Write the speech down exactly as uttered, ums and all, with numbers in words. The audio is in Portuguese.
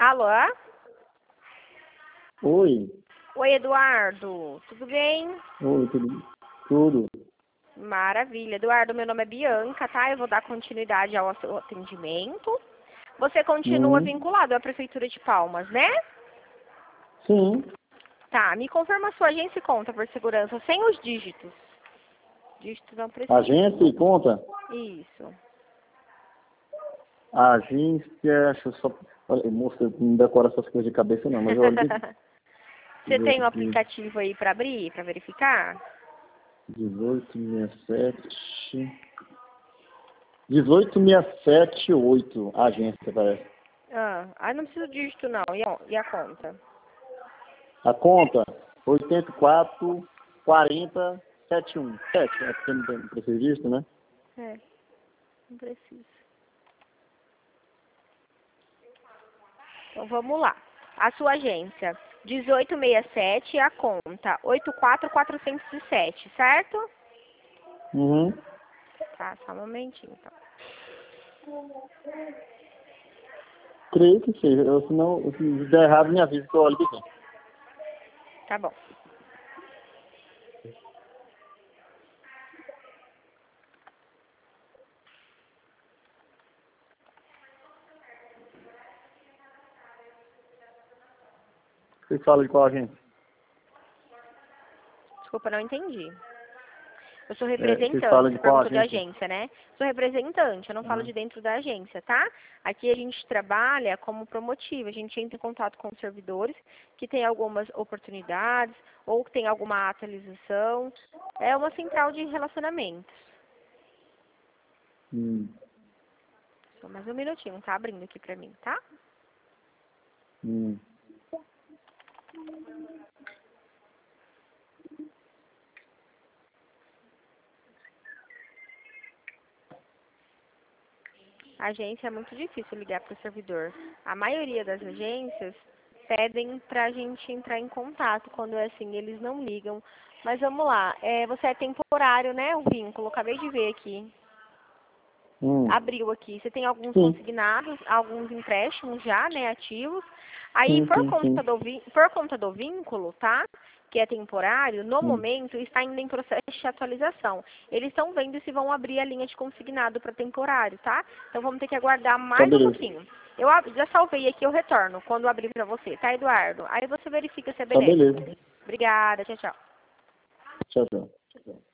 Alô? Oi. Oi, Eduardo. Tudo bem? Oi, tudo? Tudo. Maravilha. Eduardo, meu nome é Bianca, tá? Eu vou dar continuidade ao seu atendimento. Você continua Hum. vinculado à Prefeitura de Palmas, né? Sim. Tá, me confirma a sua agência e conta por segurança, sem os dígitos. Dígitos não precisa. Agência e conta? Isso. Agência, deixa eu só... Olha, moça, eu não decoro essas coisas de cabeça não, mas eu olho... Você tem o um aplicativo aí para abrir, para verificar? dezoito sessenta e sete... dezoito sessenta e sete oito, a agência, parece. Ah, ah, não precisa do dígito não. E a, e a conta? A conta, oitenta e quatro, quarenta, setenta e um. sete, é porque não tem- não precisa disso, né? É, não precisa. Então vamos lá. A sua agência, dezoito sessenta e sete e a conta, oitenta e quatro, quatrocentos e sete, certo? Uhum. Tá, só um momentinho então. Creio que seja, eu, se não, se der errado, me avisa que eu olho aqui. Tá bom. Você fala de qual agência? Desculpa, não entendi. Eu sou É, vocês representante, falam de você qual perguntou de agência? agência, né? Sou representante, eu não falo Ah. de dentro da agência, tá? Aqui a gente trabalha como promotivo, a gente entra em contato com os servidores que tem algumas oportunidades ou que tem alguma atualização. É uma central de relacionamentos. Hum. Só mais um minutinho, tá abrindo aqui pra mim, tá? Hum. A agência é muito difícil ligar para o servidor. A maioria das agências pedem para a gente entrar em contato. Quando é assim, eles não ligam. Mas vamos lá. É, você é temporário, né? O vínculo. Acabei de ver aqui. Hum. Abriu aqui. Você tem alguns Sim, consignados, alguns empréstimos já, né? Ativos. Aí, sim, por sim, sim. conta do, vin- por conta do vínculo, tá? Que é temporário, no Hum. momento está ainda em processo de atualização. Eles estão vendo se vão abrir a linha de consignado para temporário, tá? Então vamos ter que aguardar Tá, mais um beleza. pouquinho. Eu ab- já salvei aqui, eu retorno quando abrir para você, tá, Eduardo? Aí você verifica se é Tá, benéfico. beleza. Obrigada, tchau, tchau. Tchau, tchau.